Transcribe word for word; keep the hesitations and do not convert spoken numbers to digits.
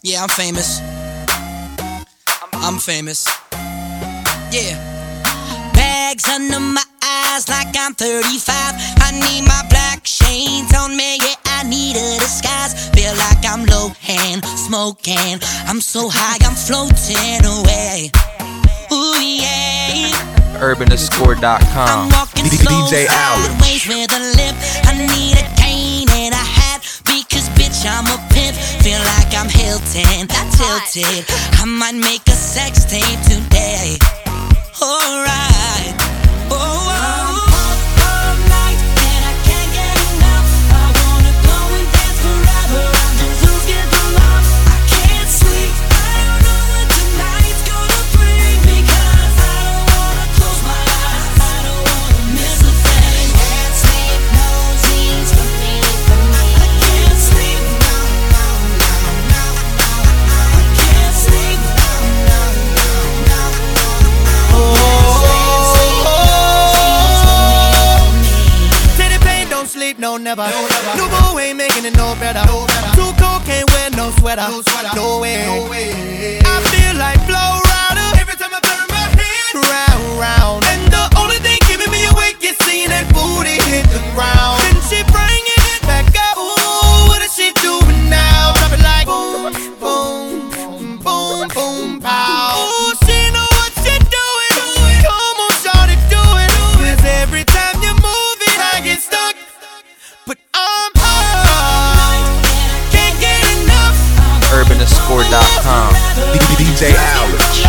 Yeah, I'm famous. I'm famous. Yeah. Bags under my eyes like I'm thirty-five. I need my black chains on me. Yeah, I need a disguise. Feel like I'm low hand smoking. I'm so high, I'm floating away. Ooh, yeah. urban the score dot com. I'm walking slow sideways with a limp. I need a cane and a hat because bitch I'm a pimp. Feel like I'm Hilton, I tilted. I might make a sex tape today. Alright. Oh, oh. No, never. No, never. New boo ain't making it no better. No better. Too cold, can't wear no sweater. No, sweater. No way. No way. I feel like Flow Rider every time I turn my head round, round. And the only thing keeping me awake is seeing that booty hit the ground. Then she bringing it back up. Ooh, what is she doing now? Drop it like boom, boom, boom, boom, boom, pow. Ooh, she know what she doing. Come on, shawty, do it. 'Cause every time you move it, I get stuck. But I'm high, can't get enough. urban the score dot com. D J Alex.